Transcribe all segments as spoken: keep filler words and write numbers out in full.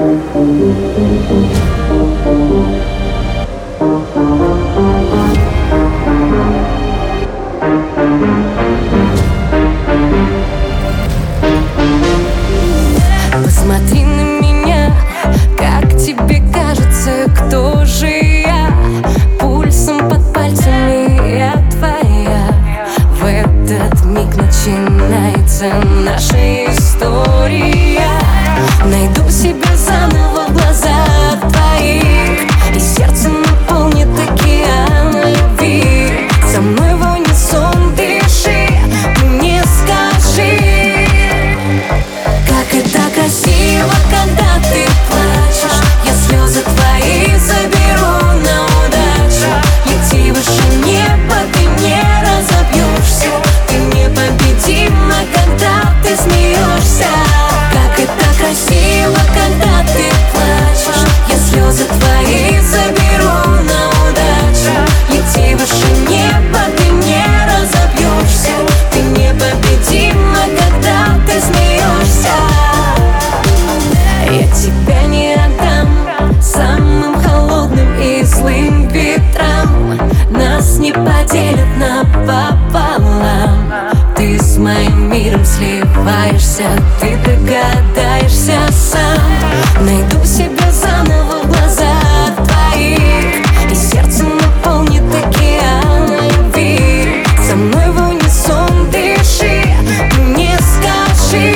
Посмотри на меня, как тебе кажется, кто же я? Пульсом под пальцами я твоя. В этот миг начинается наша история. Найду себя заново в глазах твоих, и сердце наполнит океан любви. Со мной в унисон дыши, ты мне скажи, как это красиво, когда ты плачешь. Я слезы твои заберу на удачу. Лети выше неба, ты не разобьешься. Ты непобедима, когда ты смеешься. Как это красиво, когда ты плачешь. Я слезы твои заберу на удачу. Лети выше неба, ты не разобьешься. Ты непобедима, когда ты смеешься. Я тебя не отдам самым холодным и злым ветрам. Нас не поделят напополам. Ты с моим миром сливаешься, ты догадаешься сам. Найду себя заново в глазах твоих, и сердце наполнит океан любви. Со мной в унисон дыши, ты мне скажи,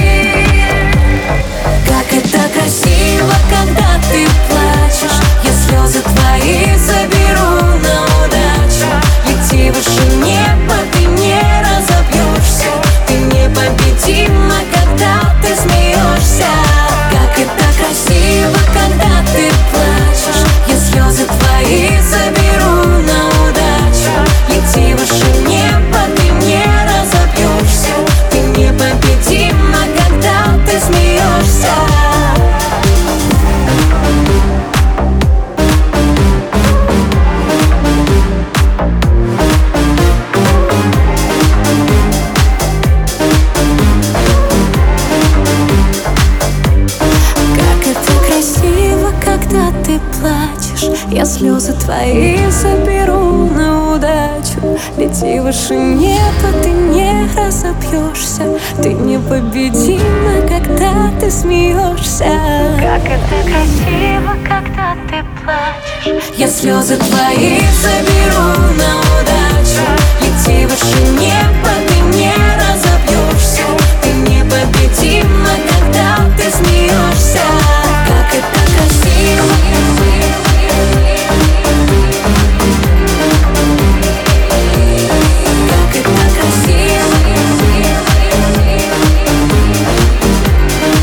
как это красиво, когда ты плачешь. Я слезы твои заберу на удачу. Лети выше неба, ты не разобьешься. Ты непобедима, когда ты смеешься. Как это красиво, когда ты плачешь. Я слезы твои заберу на удачу. Лети выше неба, ты не разобьешься. Ты непобедима, когда ты смеешься. Когда ты плачешь, я слезы твои заберу на удачу. Лети выше неба, ты не разобьешься. Ты непобедима, когда ты смеешься. Как это красиво, когда ты плачешь. Я слезы твои заберу на удачу. Лети выше неба, ты не разобьешься. Ты непобедима, когда ты смеешься. Как это красиво. Как это красиво.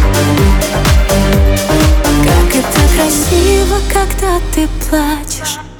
Как это красиво, когда ты плачешь.